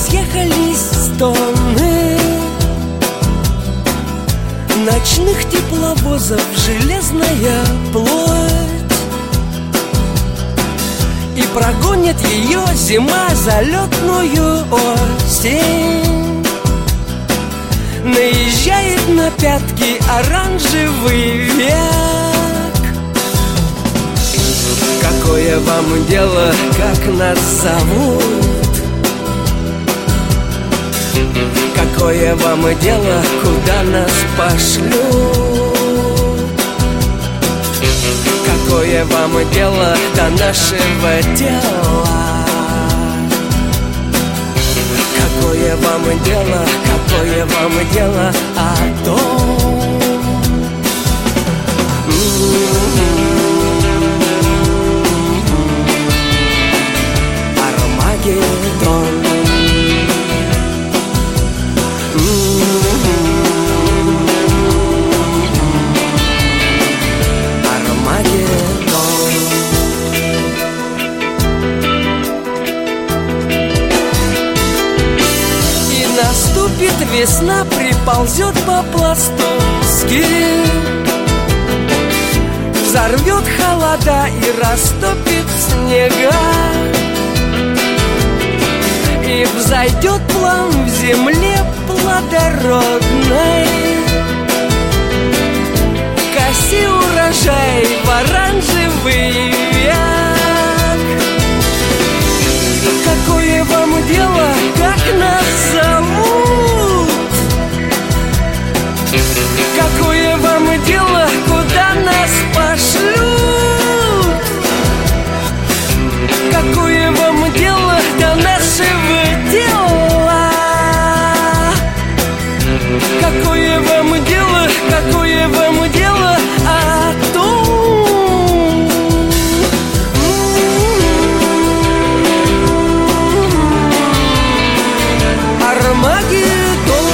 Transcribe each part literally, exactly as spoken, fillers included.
разъехались стоны ночных тепловозов, железная плоть. И прогонит ее зима залетную осень. Наезжает на пятки оранжевый век. Какое вам дело, как нас зовут? Какое вам дело, куда нас пошлют? Какое вам дело до нашего тела? Какое вам дело, какое вам дело о том? Армагеддон. Наступит весна, приползет по-пластунски, взорвет холода и растопит снега. И взойдет план в земле плодородной. Коси урожай в оранжевый век. Какое вам дело, как нас зовут? Какое вам дело, куда нас пошлют? Какое вам дело до нашего тела? Какое вам дело, какое вам дело о том? Армагеддон.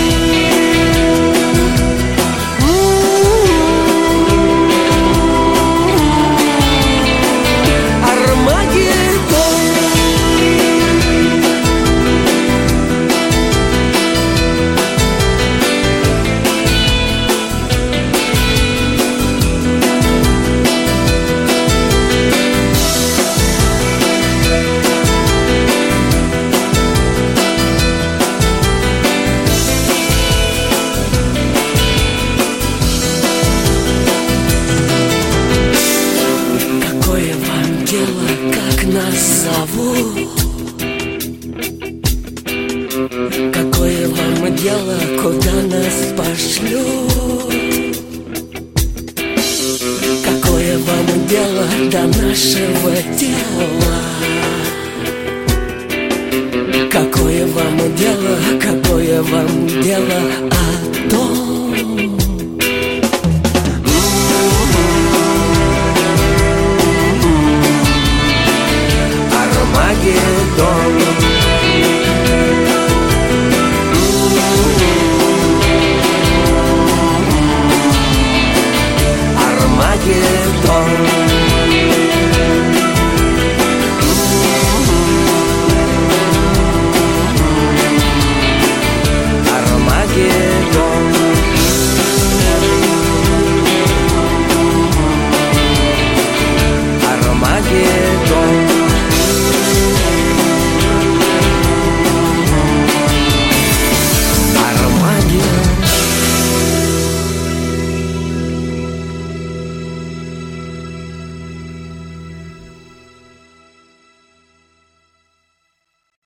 Какое вам дело, куда нас пошлют? Какое вам дело до нашего тела? Какое вам дело, какое вам дело о том? Армагеддон.